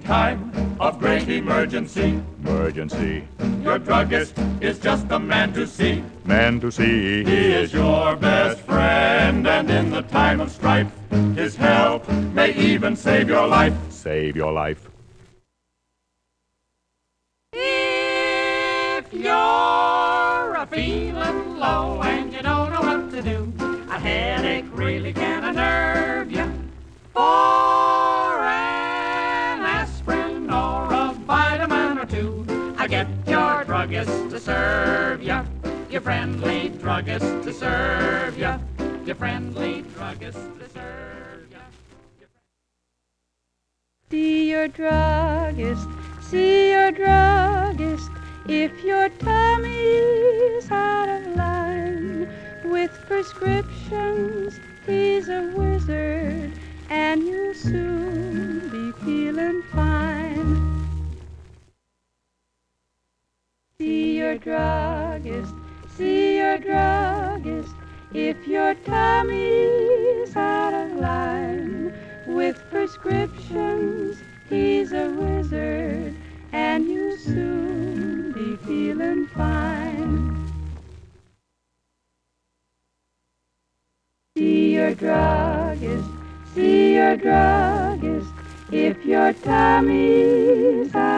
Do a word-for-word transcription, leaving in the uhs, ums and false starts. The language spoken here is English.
time of great emergency. Emergency. Your druggist is just the man to see. Man to see. He is your best friend, and in the time of strife, his help may even save your life. Save your life. If you're a feeling low and you don't know what to do, a headache really can unnerve you. For an aspirin or a vitamin or two, I get your druggist to serve you. Your friendly druggist to serve you. Your friendly druggist to serve you. See your druggist, see your druggist. If your tummy's out of line, with prescriptions, he's a wizard, and you'll soon be feeling fine. See your druggist, see your druggist. If your tummy's out of line, with prescriptions, he's a wizard, and you'll soon be feeling fine. See your druggist, see your druggist. If your tummy's out